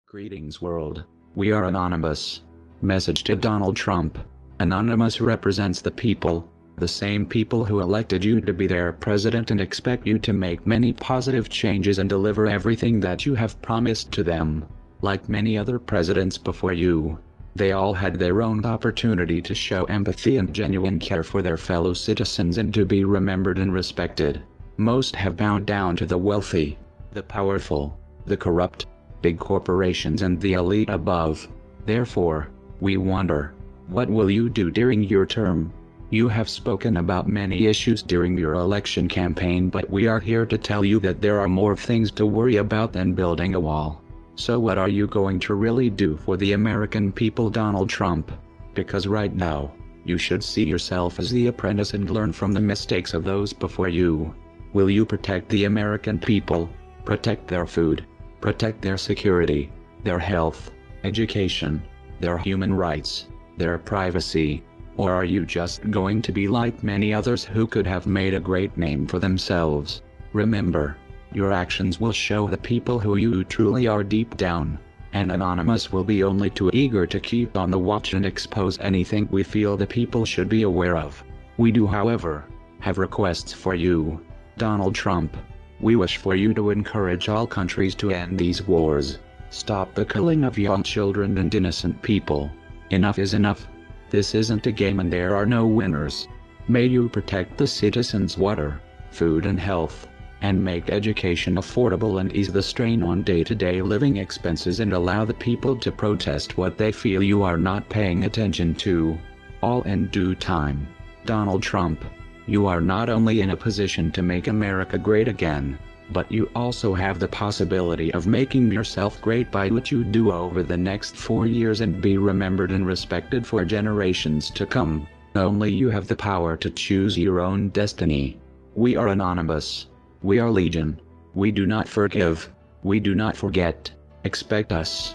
Greetings world. We are Anonymous. Message to Donald Trump. Anonymous represents the people, the same people who elected you to be their president and expect you to make many positive changes and deliver everything that you have promised to them. Like many other presidents before you, they all had their own opportunity to show empathy and genuine care for their fellow citizens and to be remembered and respected. Most have bowed down to the wealthy, the powerful, the corrupt, big corporations and the elite above. Therefore, we wonder, what will you do during your term? You have spoken about many issues during your election campaign, but we are here to tell you that there are more things to worry about than building a wall. So what are you going to really do for the American people, Donald Trump? Because right now, you should see yourself as the apprentice and learn from the mistakes of those before you. Will you protect the American people, protect their food, protect their security, their health, education, their human rights, their privacy? Or are you just going to be like many others who could have made a great name for themselves? Remember, your actions will show the people who you truly are deep down, and Anonymous will be only too eager to keep on the watch and expose anything we feel the people should be aware of. We do, however, have requests for you, Donald Trump. We wish for you to encourage all countries to end these wars. Stop the killing of young children and innocent people. Enough is enough. This isn't a game and there are no winners. May you protect the citizens' water, food and health, and make education affordable and ease the strain on day-to-day living expenses and allow the people to protest what they feel you are not paying attention to. All in due time. Donald Trump, you are not only in a position to make America great again, but you also have the possibility of making yourself great by what you do over the next 4 years and be remembered and respected for generations to come. Only you have the power to choose your own destiny. We are Anonymous. We are Legion. We do not forgive. We do not forget. Expect us.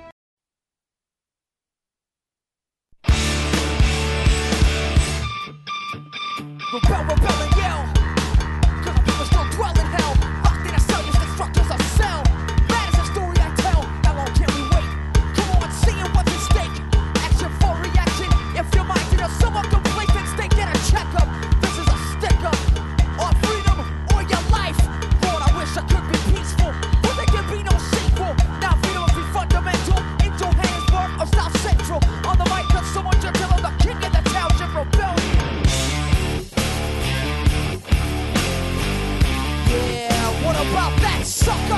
Rebel, rebel and yell, 'cause the people still dwell in hell. Locked in a cell, just destructors of cell. That is a story I tell. How long can we wait? Come on, seeing what's at stake. Action for reaction. If you're minded of someone complacent, stay get a checkup. This is a stick-up. Or freedom, or your life. Lord, I wish I could be peaceful, but there can be no sequel. Now freedom must be fundamental. In Johannesburg or South Central. On the mic, 'cause someone just tell them the king of the township rebellion. What about that sucker?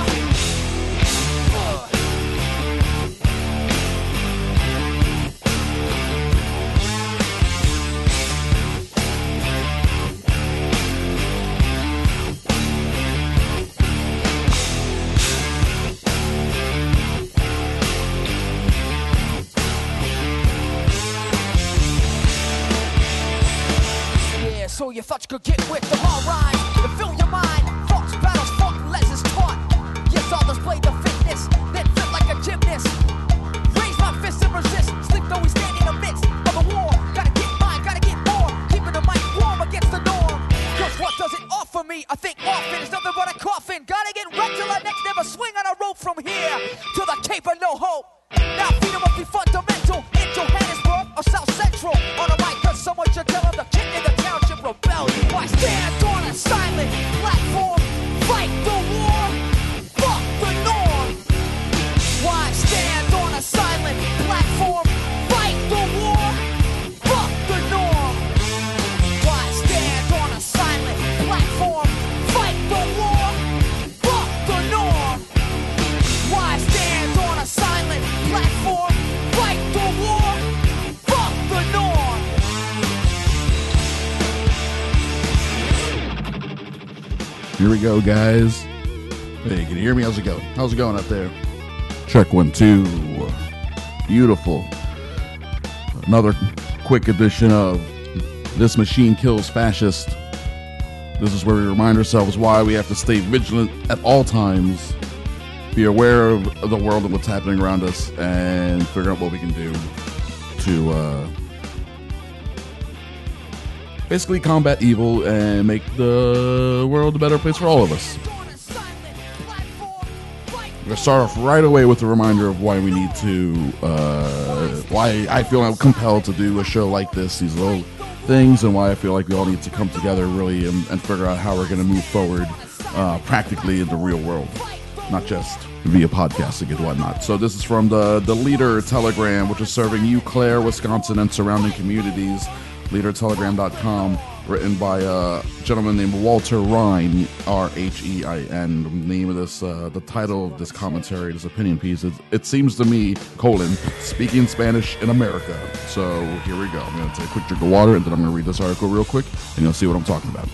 Yeah, so you thought you could get with the hard rhymes to fill your mind. Thoughts, battles, fought, lessons taught. Yes, I'll display the fitness, then fit like a gymnast. Raise my fist and resist. Sleep though we stand in the midst of a war. Gotta get mine, gotta get more. Keeping the mic warm against the norm. 'Cause what does it offer me? I think often is nothing but a coffin. Gotta get wrecked till I next never swing on a rope from here to the Cape of No Hope. Now freedom must be fundamental. In Johannesburg or South Central. On a mic, 'cause someone should tell them the king of the township rebellion. Why stand on a silent platform? Fight the war, fuck the norm. Why stand on a silent platform? Fight the war, fuck the norm. Why stand on a silent platform? Fight the war, fuck the norm. Why stand on a silent platform? Fight the war, fuck the norm. Here we go, guys. Hey, can you hear me? How's it going? How's it going up there? Check 1, 2. Beautiful. Another quick edition of This Machine Kills Fascist. This is where we remind ourselves why we have to stay vigilant at all times, be aware of the world and what's happening around us, and figure out what we can do to basically combat evil and make the world a better place for all of us. I'm going to start off right away with a reminder of why we need to, why I feel I'm compelled to do a show like this, these little things, and why I feel like we all need to come together really and figure out how we're going to move forward practically in the real world, not just via podcasting and whatnot. So this is from the Leader Telegram, which is serving Eau Claire, Wisconsin, and surrounding communities. LeaderTelegram.com, written by a gentleman named Walter Rhein, Rhein. The name of this, the title of this commentary, this opinion piece is, "It seems to me, speaking Spanish in America." So here we go. I'm going to take a quick drink of water, and then I'm going to read this article real quick, and you'll see what I'm talking about.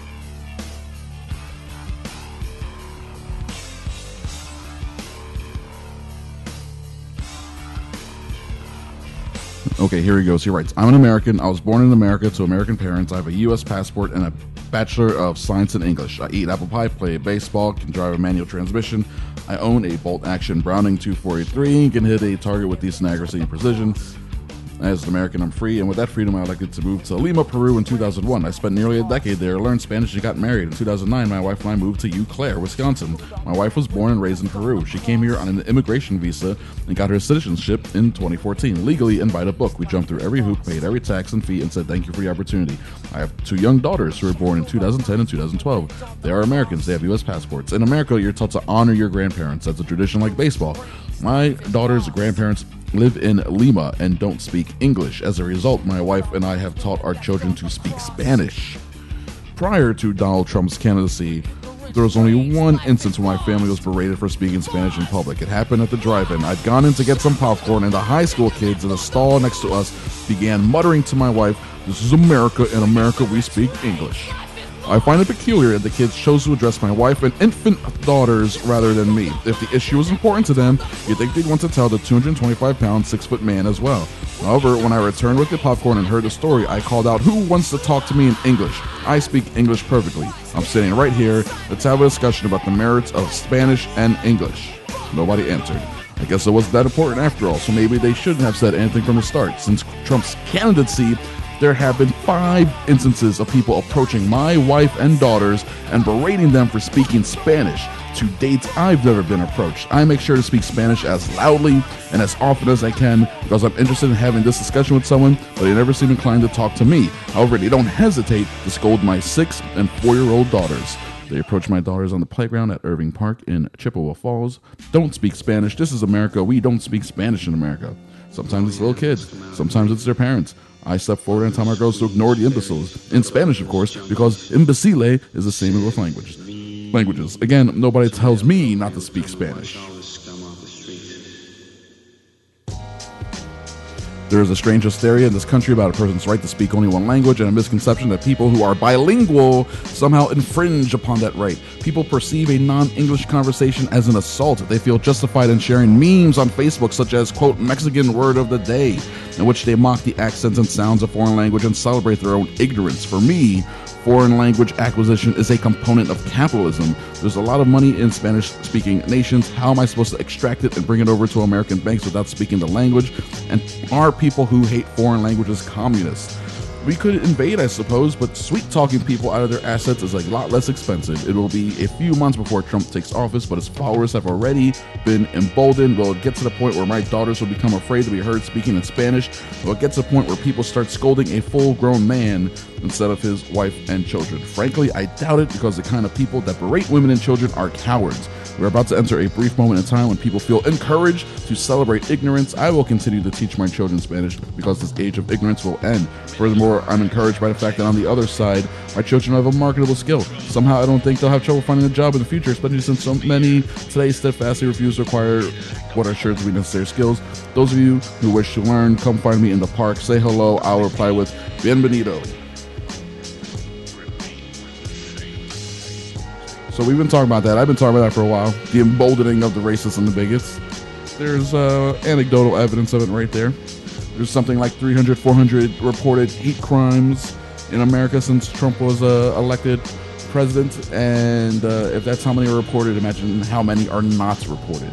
Okay, here he goes. He writes, "I'm an American. I was born in America to American parents. I have a U.S. passport and a Bachelor of Science in English. I eat apple pie, play baseball, can drive a manual transmission. I own a bolt-action Browning 243 and can hit a target with decent accuracy and precision. As an American, I'm free, and with that freedom, I elected to move to Lima, Peru in 2001. I spent nearly a decade there, learned Spanish, and got married. In 2009, my wife and I moved to Eau Claire, Wisconsin. My wife was born and raised in Peru. She came here on an immigration visa and got her citizenship in 2014, legally and by the book. We jumped through every hoop, paid every tax and fee, and said thank you for the opportunity. I have 2 young daughters who were born in 2010 and 2012. They are Americans. They have U.S. passports. In America, you're taught to honor your grandparents. That's a tradition like baseball. My daughter's grandparents live in Lima and don't speak English. As a result, my wife and I have taught our children to speak Spanish. Prior to Donald Trump's candidacy, there was only one instance where my family was berated for speaking Spanish in public. It happened at the drive-in. I'd gone in to get some popcorn, and the high school kids in the stall next to us began muttering to my wife, "This is America. In America, we speak English." I find it peculiar that the kids chose to address my wife and infant daughters rather than me. If the issue was important to them, you'd think they'd want to tell the 225-pound, 6-foot man as well. However, when I returned with the popcorn and heard the story, I called out, "Who wants to talk to me in English? I speak English perfectly. I'm sitting right here. Let's have a discussion about the merits of Spanish and English." Nobody answered. I guess it wasn't that important after all, so maybe they shouldn't have said anything from the start. Since Trump's candidacy, there have been 5 instances of people approaching my wife and daughters and berating them for speaking Spanish. To date, I've never been approached. I make sure to speak Spanish as loudly and as often as I can because I'm interested in having this discussion with someone, but they never seem inclined to talk to me. However, they don't hesitate to scold my 6- and 4-year-old daughters. They approach my daughters on the playground at Irving Park in Chippewa Falls. Don't speak Spanish. This is America. We don't speak Spanish in America. Sometimes it's little kids. Sometimes it's their parents. I step forward and tell my girls to ignore the imbeciles. In Spanish, of course, because imbecile is the same with languages. Again, nobody tells me not to speak Spanish. There is a strange hysteria in this country about a person's right to speak only one language and a misconception that people who are bilingual somehow infringe upon that right. People perceive a non-English conversation as an assault. They feel justified in sharing memes on Facebook such as, quote, Mexican word of the day, in which they mock the accents and sounds of foreign language and celebrate their own ignorance. For me, foreign language acquisition is a component of capitalism. There's a lot of money in Spanish-speaking nations. How am I supposed to extract it and bring it over to American banks without speaking the language? And are people who hate foreign languages communists? We could invade, I suppose, but sweet-talking people out of their assets is a lot less expensive. It will be a few months before Trump takes office, but his followers have already been emboldened. Will it get to the point where my daughters will become afraid to be heard speaking in Spanish? Will it get to the point where people start scolding a full-grown man instead of his wife and children? Frankly, I doubt it, because the kind of people that berate women and children are cowards. We're about to enter a brief moment in time when people feel encouraged to celebrate ignorance. I will continue to teach my children Spanish because this age of ignorance will end. Furthermore, I'm encouraged by the fact that on the other side, my children have a marketable skill. Somehow I don't think they'll have trouble finding a job in the future, especially since so many today steadfastly refuse to acquire what are sure to be necessary skills. Those of you who wish to learn, come find me in the park. Say hello. I'll reply with bienvenido. So we've been talking about that. I've been talking about that for a while. The emboldening of the racists and the bigots. There's anecdotal evidence of it right there. There's something like 300, 400 reported hate crimes in America since Trump was elected president. And if that's how many are reported, imagine how many are not reported.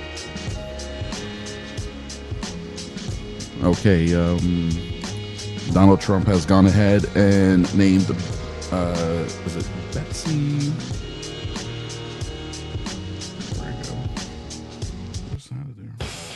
Okay, Donald Trump has gone ahead and named, is it Betsy? There we go. What's out of there?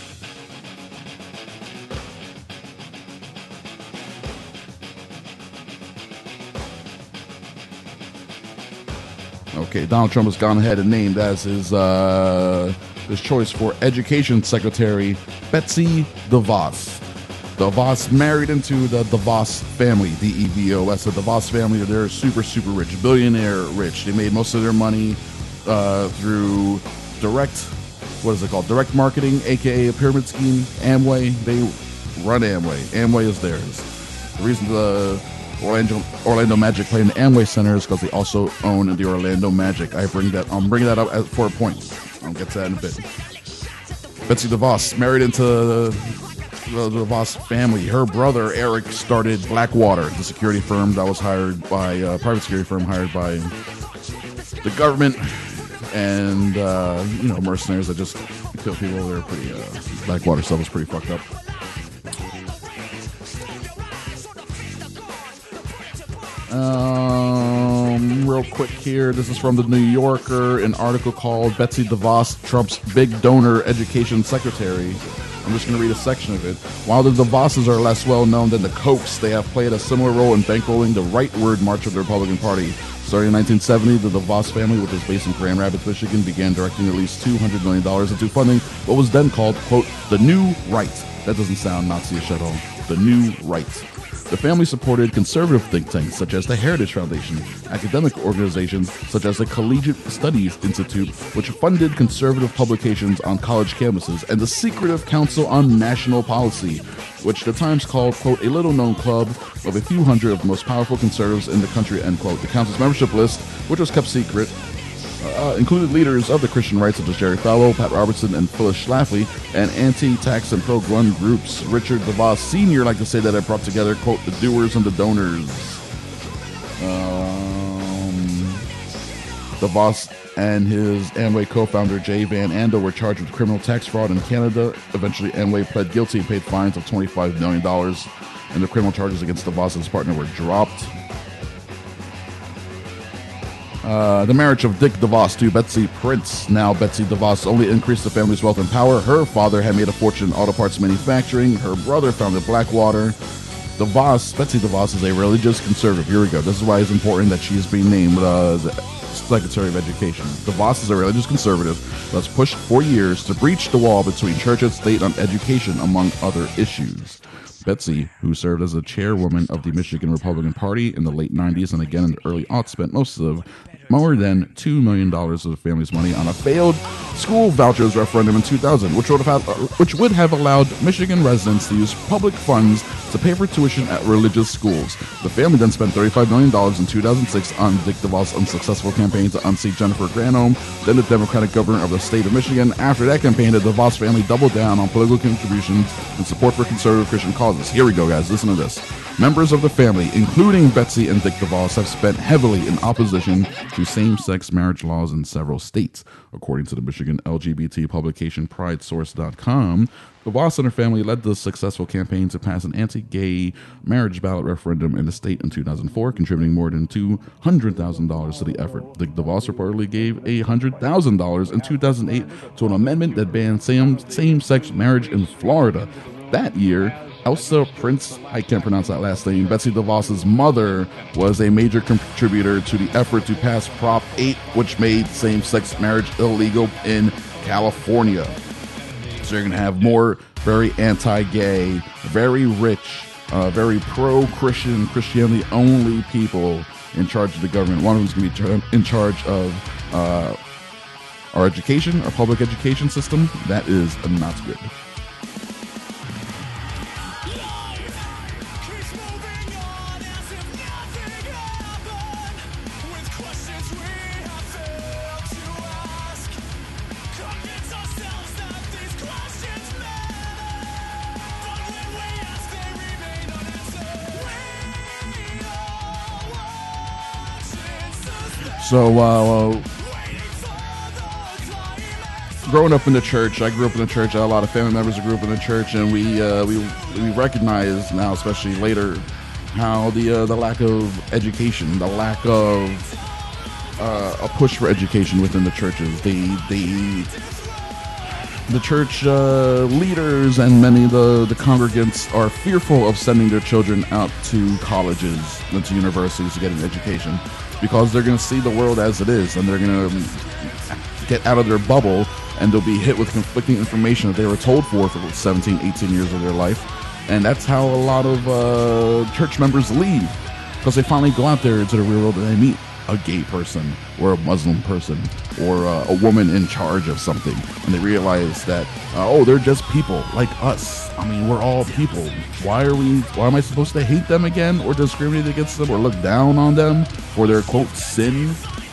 Okay, Donald Trump has gone ahead and named as his choice for Education Secretary Betsy DeVos. DeVos married into the DeVos family, D-E-V-O-S. The DeVos family, they're super, super rich, billionaire rich. They made most of their money through direct marketing, aka a pyramid scheme. Amway, they run Amway. Amway is theirs. The reason the Orlando Magic play in the Amway Center is because they also own the Orlando Magic. I'm bringing that up for a point. I'll get to that in a bit. Betsy DeVos married into the DeVos family. Her brother Eric started Blackwater, the security firm that was hired by private security firm hired by the government and mercenaries that just kill people. They're pretty Blackwater stuff was pretty fucked up. Real quick here, this is from the New Yorker, an article called Betsy DeVos, Trump's Big Donor Education Secretary. I'm just going to read a section of it. While the DeVosses are less well known than the Kochs, they have played a similar role in bankrolling the rightward march of the Republican Party. Starting in 1970, the DeVos family, which was based in Grand Rapids, Michigan, began directing at least $200 million into funding what was then called, quote, the New Right. That doesn't sound Nazi-ish at all. The New Right. The family supported conservative think tanks such as the Heritage Foundation, academic organizations such as the Collegiate Studies Institute, which funded conservative publications on college campuses, and the Secretive Council on National Policy, which the Times called, quote, a little-known club of a few hundred of the most powerful conservatives in the country, end quote. The council's membership list, which was kept secret, included leaders of the Christian right such as Jerry Falwell, Pat Robertson, and Phyllis Schlafly, and anti-tax and pro-gun groups. Richard DeVos Sr. like to say that I brought together, quote, the doers and the donors. DeVos and his Amway co-founder Jay Van Andel were charged with criminal tax fraud in Canada. Eventually, Amway pled guilty and paid fines of $25 million, and the criminal charges against DeVos and his partner were dropped. The marriage of Dick DeVos to Betsy Prince, now Betsy DeVos, only increased the family's wealth and power. Her father had made a fortune in auto parts manufacturing. Her brother founded Blackwater. Betsy DeVos is a religious conservative. Here we go. This is why it's important that she is being named the Secretary of Education. DeVos is a religious conservative that's pushed for years to breach the wall between church and state on education, among other issues. Betsy, who served as the chairwoman of the Michigan Republican Party in the late 90s and again in the early aughts, spent most of more than $2 million of the family's money on a failed school vouchers referendum in 2000, which would have allowed Michigan residents to use public funds to pay for tuition at religious schools. The family then spent $35 million in 2006 on Dick DeVos' unsuccessful campaign to unseat Jennifer Granholm, then the Democratic governor of the state of Michigan. After that campaign, the DeVos family doubled down on political contributions and support for conservative Christian causes. Here we go, guys. Listen to this. Members of the family, including Betsy and Dick DeVos, have spent heavily in opposition to same-sex marriage laws in several states. According to the Michigan LGBT publication PrideSource.com, DeVos and her family led the successful campaign to pass an anti-gay marriage ballot referendum in the state in 2004, contributing more than $200,000 to the effort. Dick DeVos reportedly gave $100,000 in 2008 to an amendment that banned same-sex marriage in Florida. That year, Elsa Prince, I can't pronounce that last name, Betsy DeVos' mother, was a major contributor to the effort to pass Prop 8, which made same-sex marriage illegal in California. So you're going to have more very anti-gay, very rich, very pro-Christian, Christianity-only people in charge of the government. One of them is going to be in charge of our education, our public education system. That is not good. So, growing up in the church, I grew up in the church. I had a lot of family members who grew up in the church, and we recognize now, especially later how the lack of education, the lack of a push for education within the churches, the church leaders and many of the congregants are fearful of sending their children out to colleges and to universities to get an education, because they're going to see the world as it is, and they're going to get out of their bubble, and they'll be hit with conflicting information that they were told for 17, 18 years of their life. And that's how a lot of church members leave, because they finally go out there into the real world and they meet a gay person or a Muslim person or a woman in charge of something, and they realize that they're just people like us. I mean, we're all people. Why am I supposed to hate them again, or discriminate against them, or look down on them for their quote sin?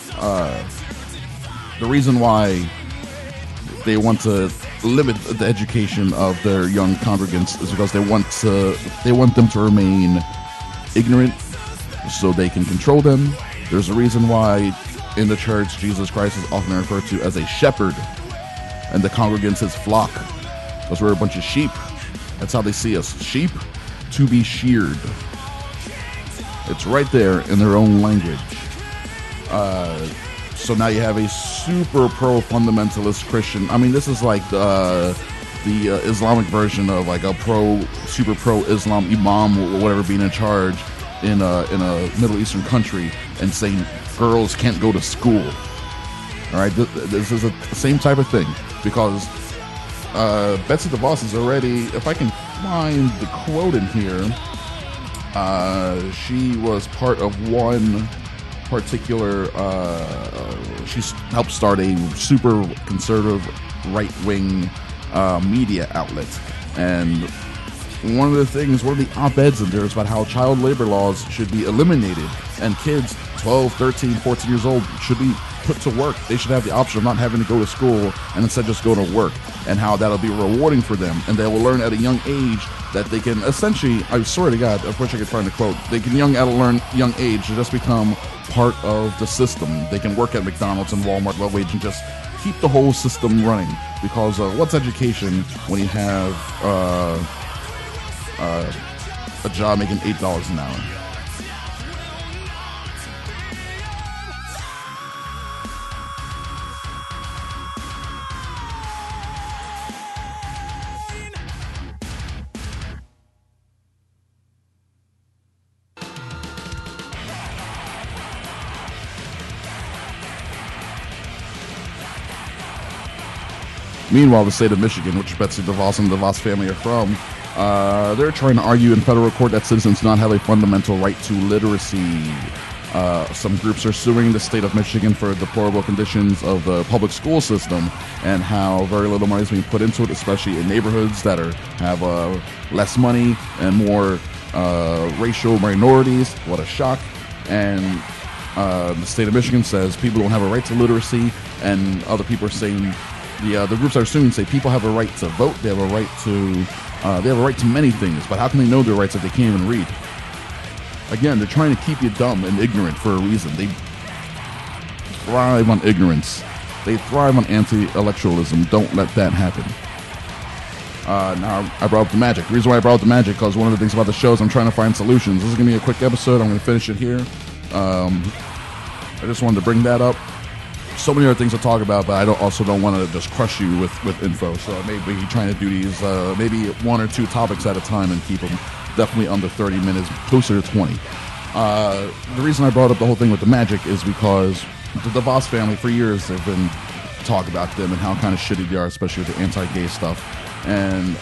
The reason why they want to limit the education of their young congregants is because they want them to remain ignorant so they can control them. There's a reason why in the church Jesus Christ is often referred to as a shepherd, and the congregants his flock, because we're a bunch of sheep. That's how they see us, sheep to be sheared. It's right there in their own language. So now you have a super pro-fundamentalist Christian. I mean, this is like the Islamic version of like a super pro-Islam imam or whatever being in charge in a Middle Eastern country and saying girls can't go to school. All right, this is the same type of thing, because Betsy DeVos is already, if I can find the quote in here, she was part of one particular, she helped start a super conservative right-wing media outlet, and one of the op-eds in there is about how child labor laws should be eliminated, and kids 12, 13, 14 years old should be put to work. They should have the option of not having to go to school and instead just go to work, and how that'll be rewarding for them, and they will learn at a young age that they can essentially, I swear to God, I wish I could find the quote, they can learn young age to just become part of the system. They can work at McDonald's and Walmart low wage and just keep the whole system running, because what's education when you have a job making $8 an hour? Meanwhile, the state of Michigan, which Betsy DeVos and the DeVos family are from, they're trying to argue in federal court that citizens do not have a fundamental right to literacy. Some groups are suing the state of Michigan for deplorable conditions of the public school system and how very little money is being put into it, especially in neighborhoods that have less money and more racial minorities. What a shock. And the state of Michigan says people don't have a right to literacy, and other people are saying, the groups that are suing say people have a right to vote, they have a right to many things, but how can they know their rights if they can't even read? Again, they're trying to keep you dumb and ignorant for a reason. They thrive on ignorance. They thrive on anti-intellectualism. Don't let that happen. Now, I brought up the magic. The reason why I brought up the magic, because one of the things about the show is I'm trying to find solutions. This is going to be a quick episode. I'm going to finish it here. I just wanted to bring that up. So many other things to talk about, but I also don't want to just crush you with info. So maybe trying to do these maybe 1 or 2 topics at a time and keep them definitely under 30 minutes, closer to 20. The reason I brought up the whole thing with the magic is because the DeVos family, for years, they've been talk about them and how kind of shitty they are, especially with the anti-gay stuff. And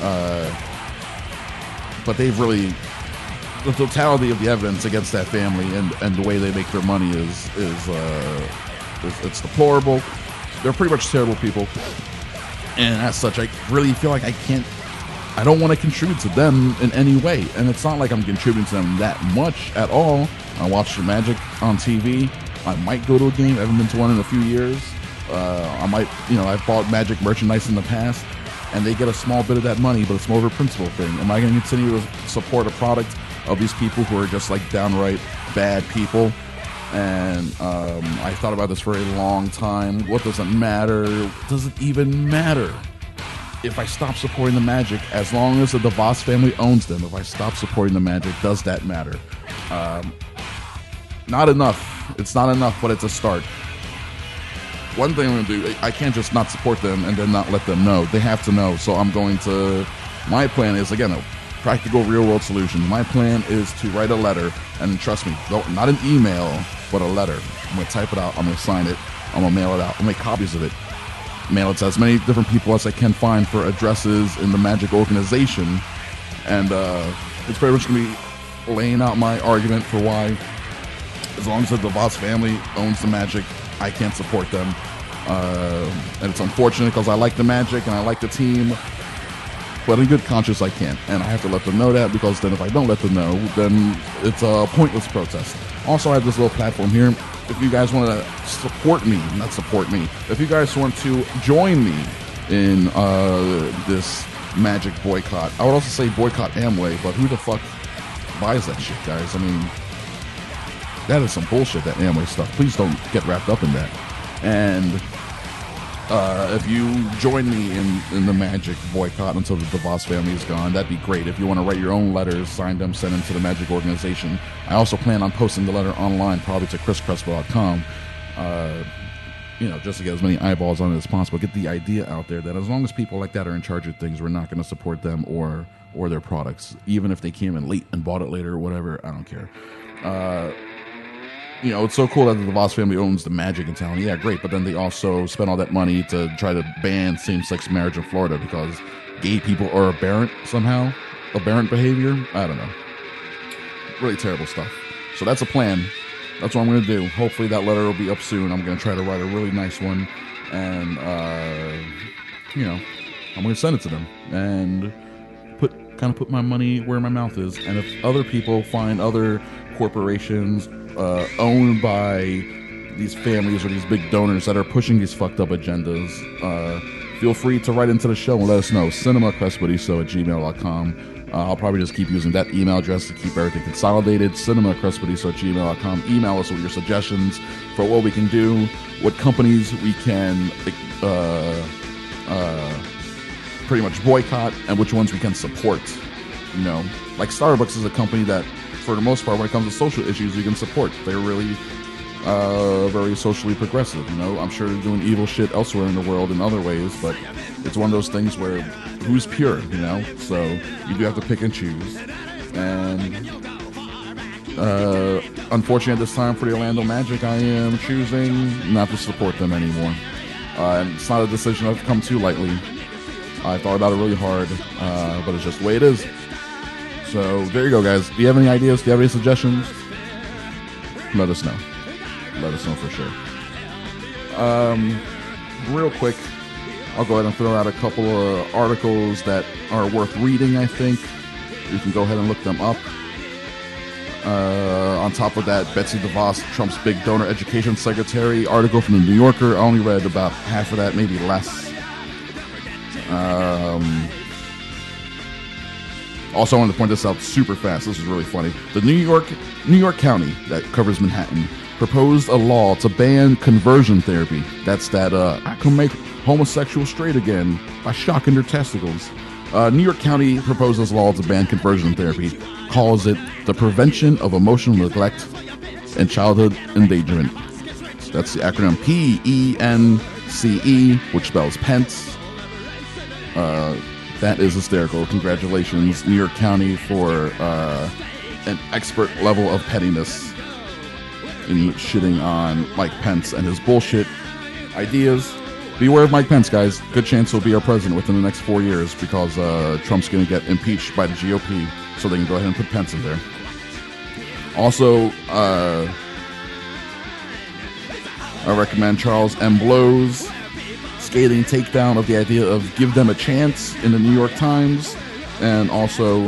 but they've really, the totality of the evidence against that family and the way they make their money is it's deplorable. They're pretty much terrible people, and as such, I really feel like I don't want to contribute to them in any way. And it's not like I'm contributing to them that much at all. I watch the Magic on TV. I might go to a game. I haven't been to one in a few years. I might, I've bought Magic merchandise in the past, and they get a small bit of that money, but it's more of a principle thing. Am I going to continue to support a product of these people who are just like downright bad people? And I thought about this for a long time. What does it matter? Does it even matter if I stop supporting the Magic? As long as the DeVos family owns them, if I stop supporting the Magic, does that matter? Not enough. It's not enough, but it's a start. One thing I'm going to do, I can't just not support them and then not let them know. They have to know. So I'm going to, my plan is, again, a practical real-world solution. My plan is to write a letter, and trust me, not an email, but a letter. I'm going to type it out. I'm going to sign it. I'm going to mail it out. I'll make copies of it. Mail it to as many different people as I can find for addresses in the Magic organization. And it's pretty much going to be laying out my argument for why, as long as the DeVos family owns the Magic, I can't support them. And it's unfortunate because I like the Magic and I like the team, but in good conscience I can't. And I have to let them know that, because then if I don't let them know, then it's a pointless protest. Also, I have this little platform here. If you guys want to support me, not support me, if you guys want to join me in this Magic boycott, I would also say boycott Amway, but who the fuck buys that shit, guys? I mean, that is some bullshit, that Amway stuff. Please don't get wrapped up in that. And if you join me in the Magic boycott until the DeVos family is gone, that'd be great. If you want to write your own letters, sign them, send them to the Magic organization. I also plan on posting the letter online, probably to chriscrespo.com, just to get as many eyeballs on it as possible. Get the idea out there that as long as people like that are in charge of things, we're not going to support them or their products, even if they came in late and bought it later or whatever. I don't care. It's so cool that the DeVos family owns the Magic in town. Yeah, great. But then they also spend all that money to try to ban same-sex marriage in Florida because gay people are aberrant somehow. Aberrant behavior? I don't know. Really terrible stuff. So that's a plan. That's what I'm going to do. Hopefully that letter will be up soon. I'm going to try to write a really nice one. And, I'm going to send it to them. And put my money where my mouth is. And if other people find other corporations owned by these families or these big donors that are pushing these fucked up agendas, feel free to write into the show and let us know. cinemacrespediso@gmail.com. I'll probably just keep using that email address to keep everything consolidated. cinemacrespediso@gmail.com. Email us with your suggestions for what we can do, what companies we can pretty much boycott, and which ones we can support. Like Starbucks is a company that, for the most part, when it comes to social issues, you can support. They're really very socially progressive. I'm sure they're doing evil shit elsewhere in the world in other ways, but it's one of those things where who's pure, So you do have to pick and choose. And unfortunately, at this time for the Orlando Magic, I am choosing not to support them anymore. And it's not a decision I've come to lightly. I thought about it really hard, but it's just the way it is. So there you go, guys. Do you have any ideas? Do you have any suggestions? Let us know. Let us know for sure. Real quick, I'll go ahead and throw out a couple of articles that are worth reading, I think. You can go ahead and look them up. On top of that, Betsy DeVos, Trump's big donor education secretary, article from the New Yorker. I only read about half of that, maybe less. Also, I wanted to point this out super fast. This is really funny. The New York County that covers Manhattan proposed a law to ban conversion therapy. That's that I can make homosexuals straight again by shocking their testicles. New York County proposed this law to ban conversion therapy. Calls it the Prevention of Emotional Neglect and Childhood Endangerment. That's the acronym PENCE, which spells Pence. That is hysterical. Congratulations, New York County, for an expert level of pettiness in shitting on Mike Pence and his bullshit ideas. Beware of Mike Pence, guys. Good chance he'll be our president within the next 4 years because Trump's going to get impeached by the GOP, so they can go ahead and put Pence in there. Also, I recommend Charles M. Blow's scathing takedown of the idea of give them a chance in the New York Times, and also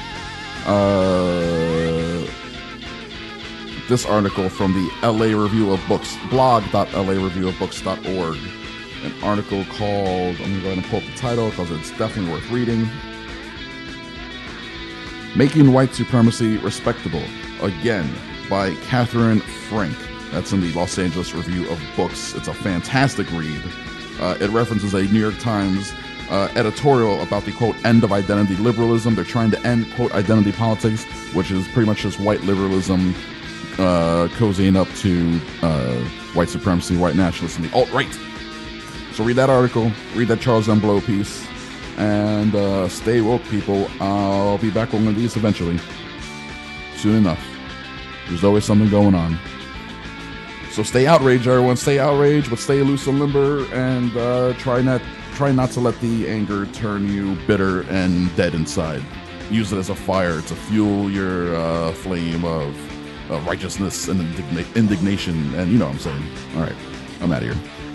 this article from the LA Review of Books, blog.lareviewofbooks.org, an article called, I'm going to go ahead and pull up the title because it's definitely worth reading. Making White Supremacy Respectable, again, by Catherine Frank. That's in the Los Angeles Review of Books. It's a fantastic read. It references a New York Times editorial about the, quote, end of identity liberalism. They're trying to end, quote, identity politics, which is pretty much just white liberalism cozying up to white supremacy, white nationalism, the alt-right. So read that article, read that Charles M. Blow piece, and stay woke, people. I'll be back on one of these eventually. Soon enough. There's always something going on. So stay outraged, everyone. Stay outraged, but stay loose and limber, and try not to let the anger turn you bitter and dead inside. Use it as a fire to fuel your flame of righteousness and indignation, and you know what I'm saying. All right, I'm out of here.